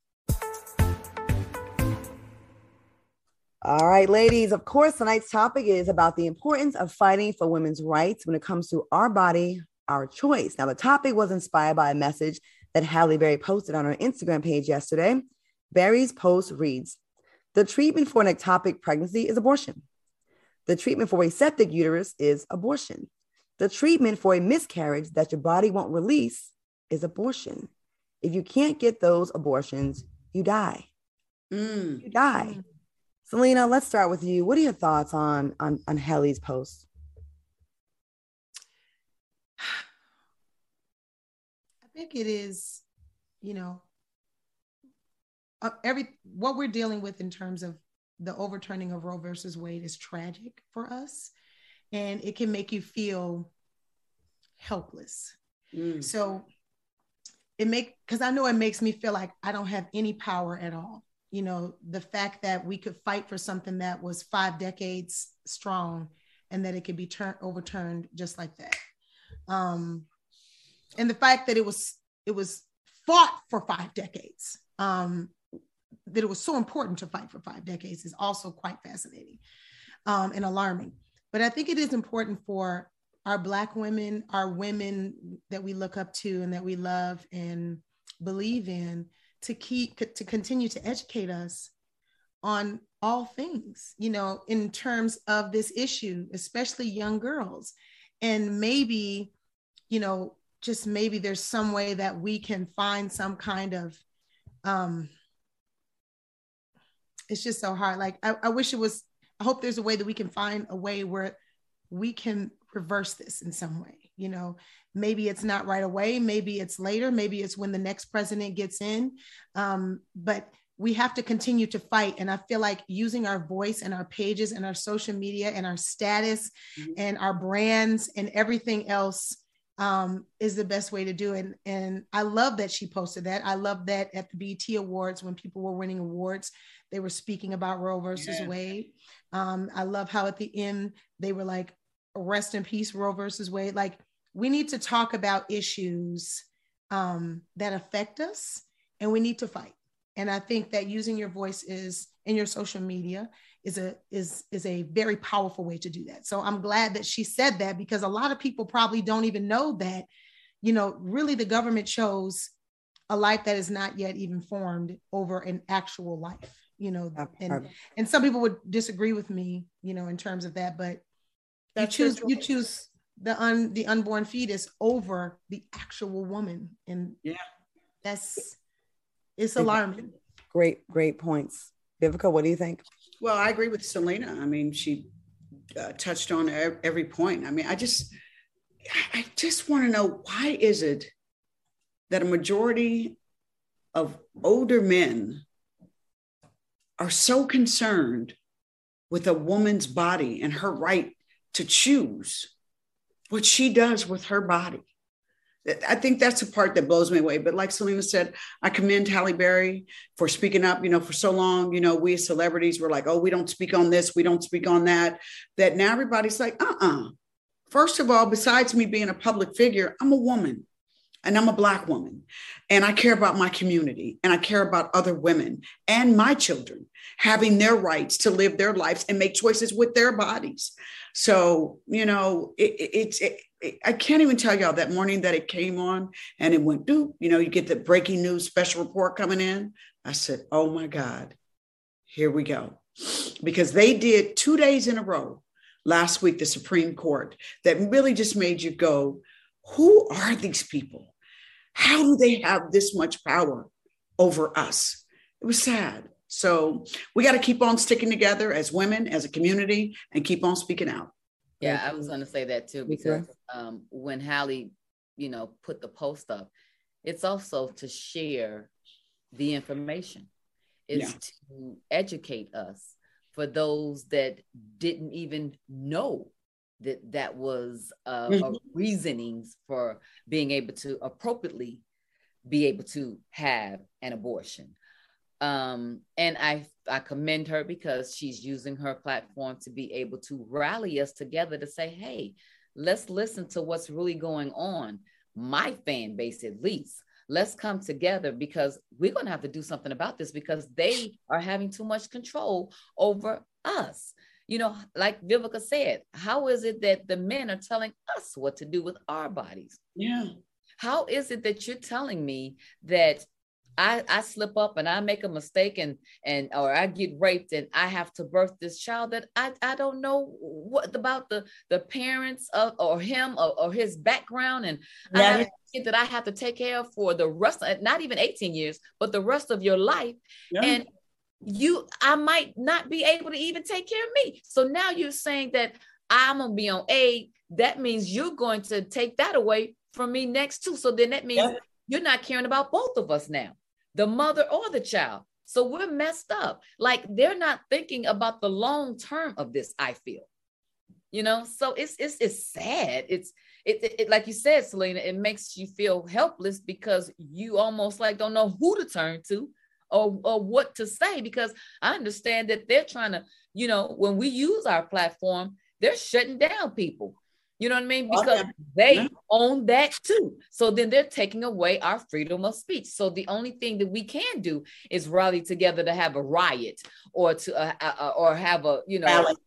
All right, ladies, of course, tonight's topic is about the importance of fighting for women's rights when it comes to our body, our choice. Now, the topic was inspired by a message that Halle Berry posted on her Instagram page yesterday. Berry's post reads, "The treatment for an ectopic pregnancy is abortion. The treatment for a septic uterus is abortion. The treatment for a miscarriage that your body won't release is abortion. If you can't get those abortions, you die. Mm. You die." Mm. Selena, let's start with you. What are your thoughts on, on, on Halle's post? I think it is, you know, uh, every what we're dealing with in terms of the overturning of Roe versus Wade is tragic for us, and it can make you feel helpless. Mm. So it make because I know it makes me feel like I don't have any power at all. You know, the fact that we could fight for something that was five decades strong and that it could be turned overturned just like that. Um, and the fact that it was it was fought for five decades, um, that it was so important to fight for five decades is also quite fascinating um, and alarming. But I think it is important for our Black women, our women that we look up to and that we love and believe in, to keep, to continue to educate us on all things, you know, in terms of this issue, especially young girls. And maybe, you know, just maybe there's some way that we can find some kind of, um, it's just so hard. Like, I, I wish it was, I hope there's a way that we can find a way where we can reverse this in some way. You know, maybe it's not right away, maybe it's later, maybe it's when the next president gets in. Um, but we have to continue to fight. And I feel like using our voice and our pages and our social media and our status mm-hmm. and our brands and everything else um, is the best way to do it. And, and I love that she posted that. I love that at the B E T Awards, when people were winning awards, they were speaking about Roe versus yeah. Wade. Um, I love how at the end, they were like, rest in peace, Roe versus Wade. Like, we need to talk about issues um, that affect us, and we need to fight. And I think that using your voice is in your social media is a is is a very powerful way to do that. So I'm glad that she said that, because a lot of people probably don't even know that, you know, really the government chose a life that is not yet even formed over an actual life, you know, and, and some people would disagree with me, you know, in terms of that, but you choose you choose the un the unborn fetus over the actual woman, and yeah, that's it's alarming. Great, great points, Vivica. What do you think? Well, I agree with Selena. I mean, she uh, touched on every point. I mean, I just I just want to know, why is it that a majority of older men are so concerned with a woman's body and her right to choose what she does with her body. I think that's the part that blows me away. But like Selena said, I commend Halle Berry for speaking up. You know, for so long, you know, we as celebrities were like, oh, we don't speak on this, we don't speak on that. That now everybody's like, uh-uh. First of all, besides me being a public figure, I'm a woman and I'm a Black woman. And I care about my community and I care about other women and my children having their rights to live their lives and make choices with their bodies. So, you know, it, it, it's, it, it, I can't even tell y'all that morning that it came on and it went, doop, you know, you get the breaking news special report coming in. I said, oh my God, here we go. Because they did two days in a row last week, the Supreme Court, that really just made you go, who are these people? How do they have this much power over us? It was sad. So we got to keep on sticking together as women, as a community, and keep on speaking out. Yeah, I was going to say that too, because um, when Halle, you know, put the post up, it's also to share the information. It's yeah. to educate us for those that didn't even know that that was uh, mm-hmm. a reasonings for being able to appropriately be able to have an abortion. Um, and I, I commend her because she's using her platform to be able to rally us together to say, hey, let's listen to what's really going on. My fan base, at least, let's come together because we're going to have to do something about this because they are having too much control over us. You know, like Vivica said, how is it that the men are telling us what to do with our bodies? Yeah. How is it that you're telling me that I, I slip up and I make a mistake and, and or I get raped and I have to birth this child that I, I don't know what about the, the parents of or him or, or his background and I have a kid that I have to take care of for the rest of, not even eighteen years, but the rest of your life. Yeah. And you, I might not be able to even take care of me. So now you're saying that I'm going to be on aid. That means you're going to take that away from me next too. So then that means yeah. you're not caring about both of us now, the mother or the child. So we're messed up. Like they're not thinking about the long term of this, I feel, you know? So it's, it's, it's sad. It's, it, it, it, like you said, Selena, it makes you feel helpless because you almost like don't know who to turn to or, or what to say, because I understand that they're trying to, you know, when we use our platform, they're shutting down people. You know what I mean? Because okay. they yeah. own that too. So then they're taking away our freedom of speech. So the only thing that we can do is rally together to have a riot or to uh, uh, or have a, you know, Rally.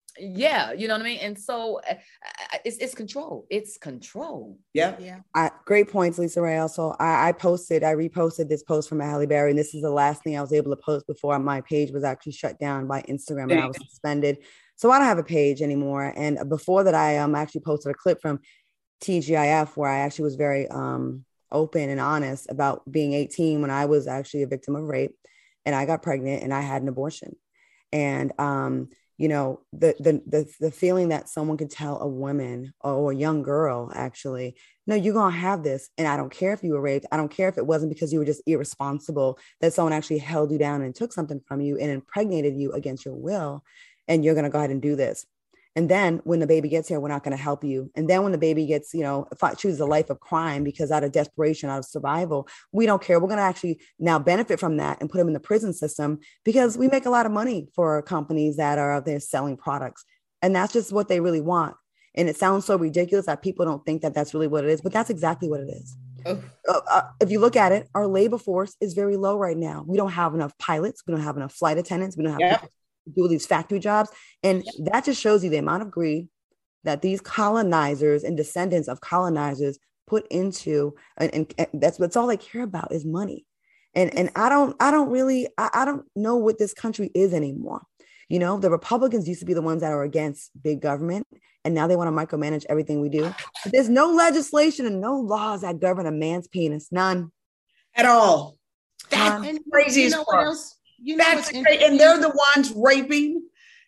yeah, you know what I mean? And so uh, it's it's control. It's control. Yeah. Yeah. I, great points, Lisa Ray. Also, I, I posted, I reposted this post from Halle Berry, and this is the last thing I was able to post before my page was actually shut down by Instagram Dang. and I was suspended. So I don't have a page anymore. And before that, I um, actually posted a clip from T G I F where I actually was very um, open and honest about being eighteen when I was actually a victim of rape and I got pregnant and I had an abortion. And, um, you know, the, the, the, the feeling that someone could tell a woman or a young girl, actually, no, you're going to have this. And I don't care if you were raped. I don't care if it wasn't because you were just irresponsible, that someone actually held you down and took something from you and impregnated you against your will. And you're going to go ahead and do this. And then when the baby gets here, we're not going to help you. And then when the baby gets, you know, if I choose a life of crime because out of desperation, out of survival, we don't care. We're going to actually now benefit from that and put them in the prison system because we make a lot of money for companies that are out there selling products. And that's just what they really want. And it sounds so ridiculous that people don't think that that's really what it is, but that's exactly what it is. Oh. Uh, if you look at it, our labor force is very low right now. We don't have enough pilots. We don't have enough flight attendants. We don't have yep. do these factory jobs. And that just shows you the amount of greed that these colonizers and descendants of colonizers put into, and, and, and that's what's all they care about is money. And, and I don't, I don't really, I, I don't know what this country is anymore. You know, the Republicans used to be the ones that are against big government, and now they want to micromanage everything we do. But there's no legislation and no laws that govern a man's penis. None. At all. That's and, crazy you know as what else? You know That's great. And they're the ones raping,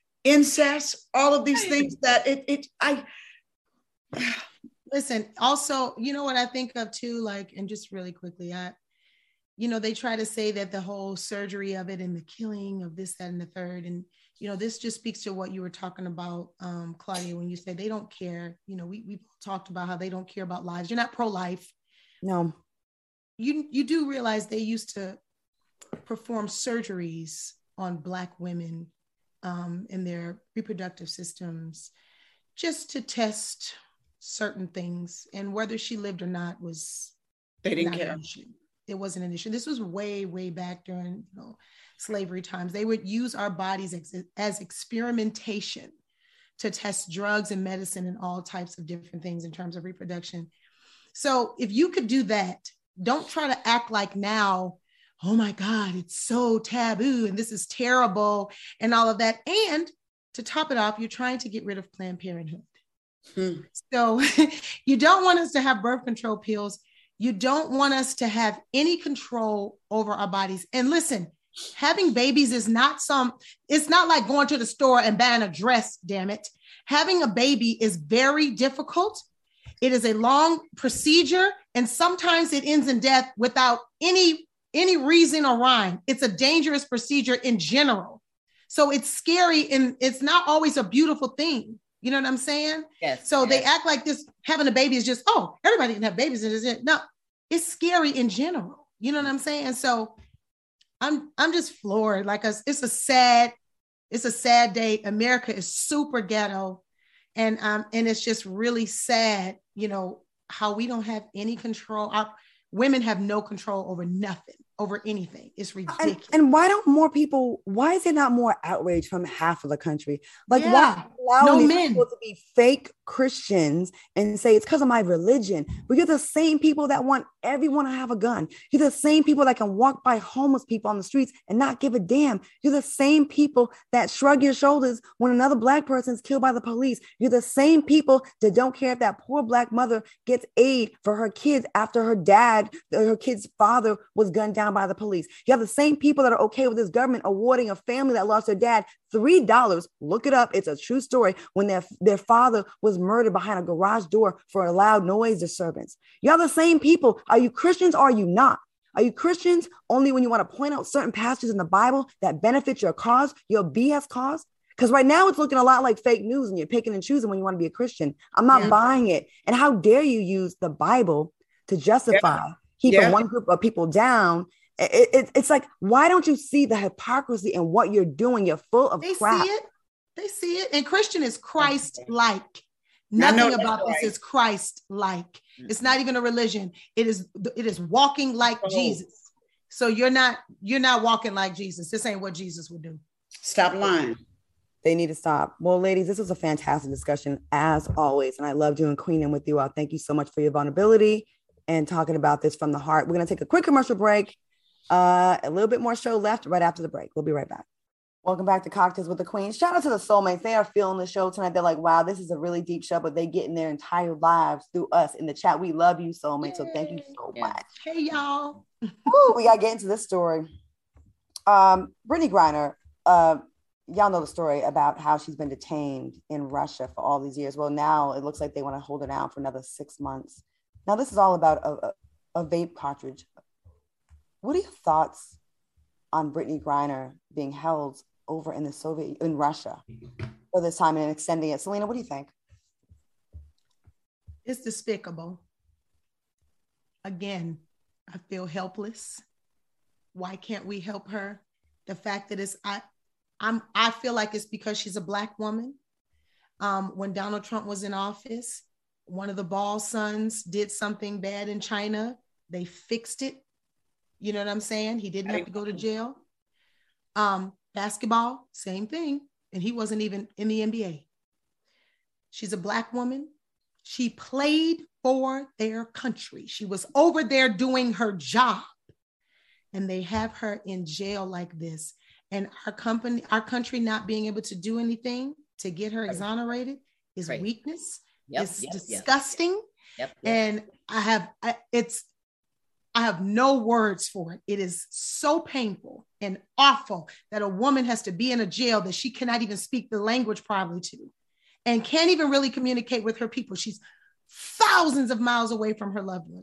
incest, all of these things that it, it, I. Listen, also, you know what I think of too, like, and just really quickly, I, you know, they try to say that the whole surgery of it and the killing of this, that, and the third. And, you know, this just speaks to what you were talking about, um, Claudia, when you said they don't care. You know, we, we talked about how they don't care about lives. You're not pro-life. No. You, you do realize they used to perform surgeries on Black women um, in their reproductive systems just to test certain things. And whether she lived or not was they didn't care. It wasn't an issue. This was way, way back during, you know, slavery times. They would use our bodies ex- as experimentation to test drugs and medicine and all types of different things in terms of reproduction. So if you could do that, don't try to act like now, oh my God, it's so taboo and this is terrible and all of that. And to top it off, you're trying to get rid of Planned Parenthood. Hmm. So you don't want us to have birth control pills. You don't want us to have any control over our bodies. And listen, having babies is not some, it's not like going to the store and buying a dress, damn it. Having a baby is very difficult. It is a long procedure, and sometimes it ends in death without any, any reason or rhyme. It's a dangerous procedure in general. So it's scary, and it's not always a beautiful thing. You know what I'm saying? Yes. So yes. they act like this, having a baby is just, oh, everybody can have babies. And it. No, it's scary in general. You know what I'm saying? So I'm, I'm just floored. Like a, it's a sad, it's a sad day. America is super ghetto. And, um, and it's just really sad, you know, how we don't have any control. Our women have no control over nothing, over anything. It's ridiculous. And, and why don't more people, why is there not more outrage from half of the country? Like, yeah. why allow no these men. people to be fake Christians and say it's because of my religion? But you're the same people that want everyone to have a gun. You're the same people that can walk by homeless people on the streets and not give a damn. You're the same people that shrug your shoulders when another Black person is killed by the police. You're the same people that don't care if that poor Black mother gets aid for her kids after her dad, her kid's father was gunned down by the police. You have the same people that are okay with this government awarding a family that lost their dad three dollars. Look it up. It's a true story. When their, their father was murdered behind a garage door for a loud noise disturbance. You're the same people. Are you Christians or are you not? Are you Christians only when you want to point out certain passages in the Bible that benefit your cause, your B S cause? Because right now it's looking a lot like fake news and you're picking and choosing when you want to be a Christian. I'm not yeah. buying it. And how dare you use the Bible to justify yeah. keeping yeah. one group of people down? It, it, it's like, why don't you see the hypocrisy in what you're doing? You're full of they crap. See it. They see it. And Christian is Christ-like. Nothing about this right. is Christ-like. It's not even a religion. It is, it is walking like oh. Jesus. So you're not, you're not walking like Jesus. This ain't what Jesus would do. Stop lying. They need to stop. Well, ladies, this was a fantastic discussion as always. And I love doing Queening with you all. Thank you so much for your vulnerability and talking about this from the heart. We're going to take a quick commercial break. Uh, a little bit more show left right after the break. We'll be right back. Welcome back to Cocktails with the Queen. Shout out to the soulmates. They are feeling the show tonight. They're like, wow, this is a really deep show, but they get in their entire lives through us in the chat. We love you, soulmates. So thank you so yeah. much. Hey, y'all. Ooh, we got to get into this story. Um, Brittney Griner, uh, y'all know the story about how she's been detained in Russia for all these years. Well, now it looks like they want to hold her down for another six months. Now, this is all about a, a, a vape cartridge. What are your thoughts on Brittney Griner being held over in the Soviet, in Russia for this time and extending it? Selena, what do you think? It's despicable. Again, I feel helpless. Why can't we help her? The fact that it's, I, I'm, I feel like it's because she's a Black woman. Um, when Donald Trump was in office, one of the Ball sons did something bad in China. They fixed it. You know what I'm saying? He didn't have to go to jail. Um, basketball, same thing. And he wasn't even in the N B A. She's a Black woman. She played for their country. She was over there doing her job. And they have her in jail like this. And our company, our country not being able to do anything to get her exonerated is right. weakness. Yep, it's yep, disgusting. Yep, yep. And I have, I, it's, I have no words for it. It is so painful and awful that a woman has to be in a jail that she cannot even speak the language probably to and can't even really communicate with her people. She's thousands of miles away from her loved ones.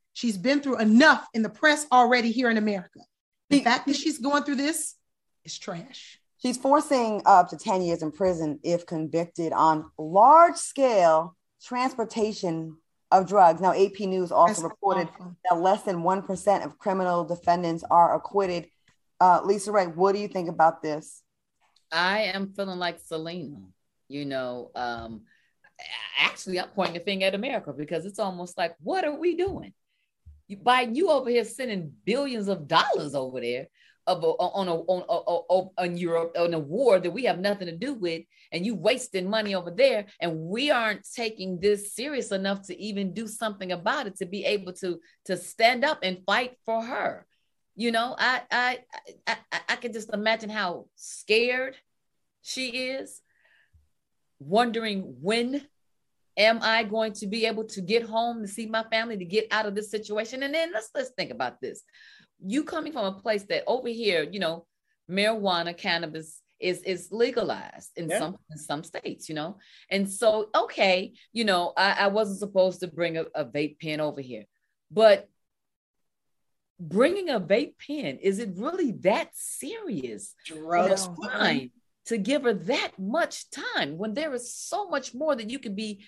She's been through enough in the press already here in America. The fact that she's going through this is trash. She's forcing up to ten years in prison if convicted on large scale transportation of drugs. Now, A P News also That's reported awful. that less than one percent of criminal defendants are acquitted. Uh, LisaRaye, what do you think about this? I am feeling like Selena, you know, um, actually I'm pointing the finger at America because it's almost like, what are we doing? You, by you over here sending billions of dollars over there of a, on, a, on, a, on, on Europe, on a war that we have nothing to do with, and you wasting money over there, and we aren't taking this serious enough to even do something about it, to be able to, to stand up and fight for her. You know, I, I, I, I, I can just imagine how scared she is, wondering when am I going to be able to get home to see my family, to get out of this situation? And then let's let's think about this. You coming from a place that over here, you know, marijuana, cannabis is is legalized in yeah. some in some states, you know. And so, okay, you know, I, I wasn't supposed to bring a, a vape pen over here, but bringing a vape pen, is it really that serious? Drugs. Fine. To give her that much time when there is so much more that you could be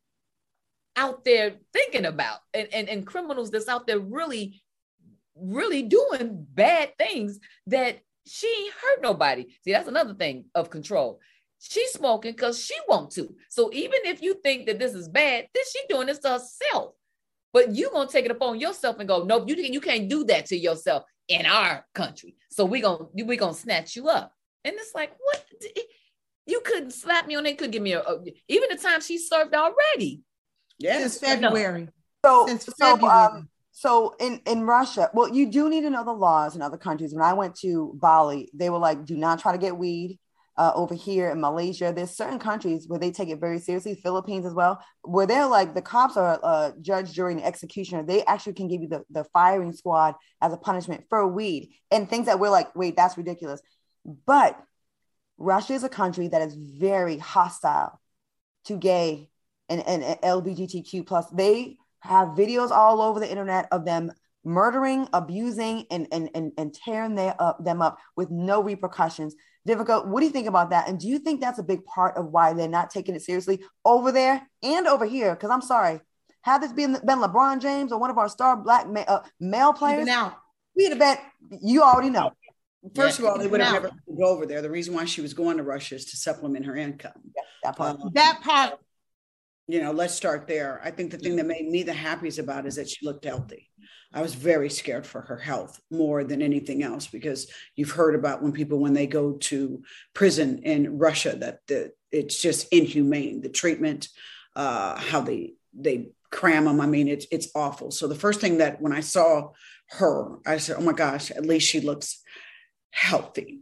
out there thinking about, and, and, and criminals that's out there really, really doing bad things that she ain't hurt nobody. See, that's another thing of control. She's smoking because she wants to. So even if you think that this is bad, then she doing this to herself. But you gonna take it upon yourself and go, nope, you, you can't do that to yourself in our country. So we gonna we gonna snatch you up. And it's like, what? You couldn't slap me on it. Could give me a, a even the time she served already. Yes, since February. So, since so, February. Um, so in, in Russia, well, you do need to know the laws in other countries. When I went to Bali, they were like, do not try to get weed. Uh, over here in Malaysia, there's certain countries where they take it very seriously, Philippines as well, where they're like, the cops are uh, judge, jury, and executioner. They actually can give you the, the firing squad as a punishment for weed and things that we're like, wait, that's ridiculous. But Russia is a country that is very hostile to gay and, and L G B T Q plus. They have videos all over the internet of them murdering, abusing, and, and, and, and tearing their, up, them up with no repercussions. Vivica, what do you think about that? And do you think that's a big part of why they're not taking it seriously over there and over here? Because I'm sorry, had this been, been LeBron James or one of our star black ma- uh, male players, now we'd have been, you already know. First yeah. of all, they would have never go over there. The reason why she was going to Russia is to supplement her income. Yeah, that part. Um, that part. You know, let's start there. I think the thing that made me the happiest about is that she looked healthy. I was very scared for her health more than anything else, because you've heard about when people, when they go to prison in Russia, that the, it's just inhumane, the treatment, uh, how they they cram them. I mean, it's it's awful. So the first thing that when I saw her, I said, oh my gosh, at least she looks healthy.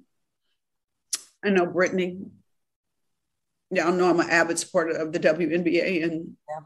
I know Brittany. Y'all know I'm an avid supporter of the W N B A, and yeah.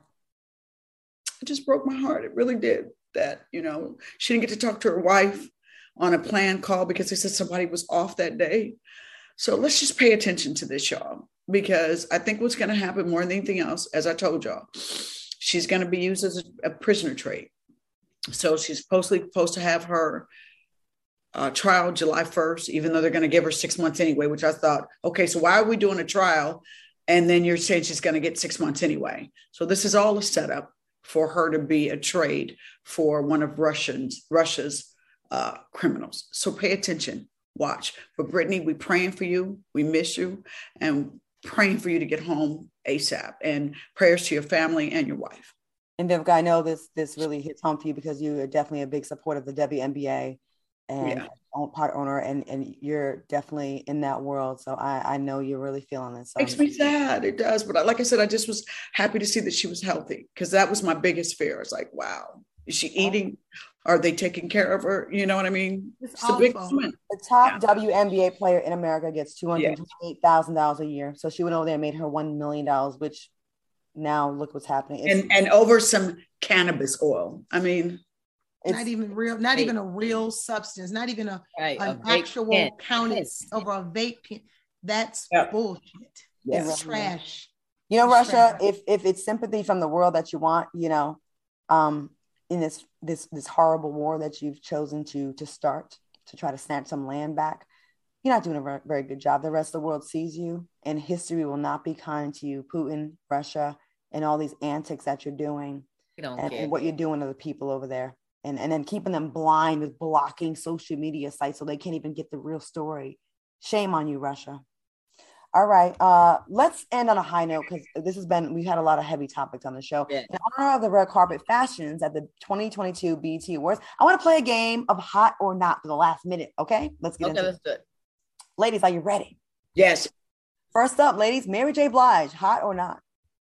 it just broke my heart. It really did. That, you know, she didn't get to talk to her wife on a planned call because they said somebody was off that day. So let's just pay attention to this, y'all, because I think what's going to happen more than anything else, as I told y'all, she's going to be used as a, a prisoner trade. So she's supposedly supposed to have her uh, trial July first, even though they're going to give her six months anyway, which I thought, okay, so why are we doing a trial? And then you're saying she's going to get six months anyway. So this is all a setup for her to be a trade for one of Russians, Russia's uh, criminals. So pay attention, watch. For Brittany, we're praying for you. We miss you, and praying for you to get home ASAP, and prayers to your family and your wife. And Vivica, I know this this really hits home for you because you are definitely a big supporter of the W N B A and yeah. part owner, and, and you're definitely in that world. So I, I know you're really feeling this. So Makes me sad. It does. But like I said, I just was happy to see that she was healthy, because that was my biggest fear. It's like, wow, is she eating? Are they taking care of her? You know what I mean? It's, it's a big moment. The top yeah. W N B A player in America gets two hundred twenty-eight thousand dollars a year. So she went over there and made her one million dollars, which now look what's happening. It's, and, and over some cannabis oil. I mean, It's not even real, not even a real substance, not even a right, an a actual pen. counted over a vape pen. That's yeah. bullshit. Yeah. It's trash. You know, It's Russia, trash. if if it's sympathy from the world that you want, you know, um, in this this this horrible war that you've chosen to to start to try to snatch some land back, you're not doing a very, very good job. The rest of the world sees you, and history will not be kind to you. Putin, Russia, and all these antics that you're doing, and, and what you're doing to the people over there, and and then keeping them blind with blocking social media sites so they can't even get the real story. Shame on you, Russia. All right, uh, let's end on a high note because this has been, we've had a lot of heavy topics on the show. Yeah. In honor of the red carpet fashions at the twenty twenty-two B E T Awards, I want to play a game of hot or not for the last minute, okay? Let's get okay, into let's it. do it. Ladies, are you ready? Yes. First up, ladies, Mary J. Blige, hot or not?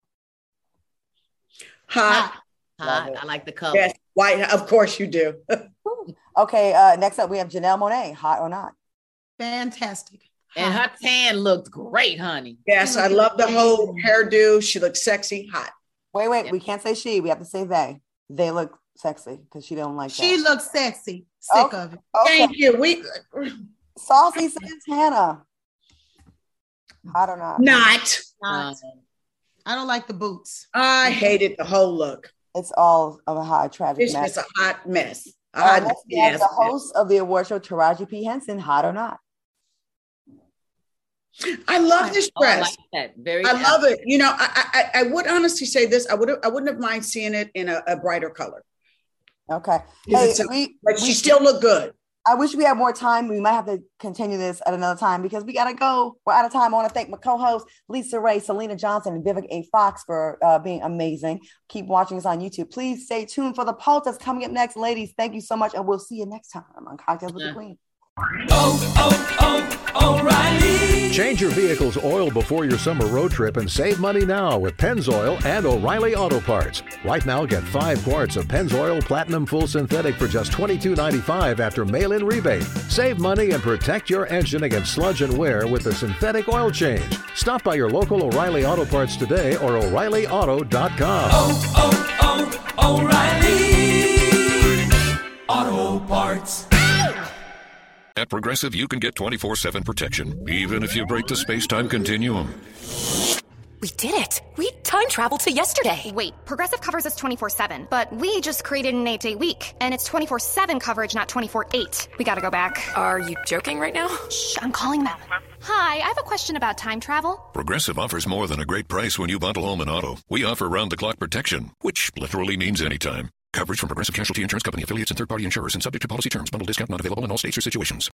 Hot. Hot. I like the color. Yes, white, of course you do. Okay, uh, next up, we have Janelle Monáe, hot or not? Fantastic. And her tan looked great, honey. Yes, I love the whole hairdo. She looks sexy, hot. Wait, wait, we can't say she. We have to say they. They look sexy because she don't like that. She looks sexy. Sick okay. of it. Okay. Thank you. We Saucy Santana. Hot or not? Not. Not. I don't like the boots. I hated the whole look. It's all of a hot tragic It's mess. just a hot mess. A Uh, hot next we mess. have the host of the award show, Taraji P. Henson, hot or not? I love this Oh, I dress. like that. Very I love it. You know, I, I I would honestly say this. I would I wouldn't have mind seeing it in a, a brighter color. Okay. Because Hey, it's a- we, But we she still looked good. I wish we had more time. We might have to continue this at another time because we got to go. We're out of time. I want to thank my co-hosts, Lisa Ray, Selena Johnson, and Vivek A. Fox for uh, being amazing. Keep watching us on YouTube. Please stay tuned for the pulse that's coming up next. Ladies, thank you so much, and we'll see you next time on Cocktails with Yeah. the Queen. Oh, oh, oh, O'Reilly. Change your vehicle's oil before your summer road trip and save money now with Pennzoil and O'Reilly Auto Parts. Right now, get five quarts of Pennzoil Platinum Full Synthetic for just twenty-two ninety-five after mail-in rebate. Save money and protect your engine against sludge and wear with the synthetic oil change. Stop by your local O'Reilly Auto Parts today or O'Reilly Auto dot com. Oh, oh, oh, O'Reilly Auto Parts. At Progressive, you can get twenty-four seven protection, even if you break the space-time continuum. We did it! We time traveled to yesterday! Wait, Progressive covers us twenty-four seven, but we just created an eight-day week, and it's twenty-four seven coverage, not twenty-four eight. We gotta go back. Are you joking right now? Shh, I'm calling them. Hi, I have a question about time travel. Progressive offers more than a great price when you bundle home and auto. We offer round-the-clock protection, which literally means anytime. Coverage from Progressive Casualty Insurance Company, affiliates, and third-party insurers, and subject to policy terms. Bundle discount not available in all states or situations.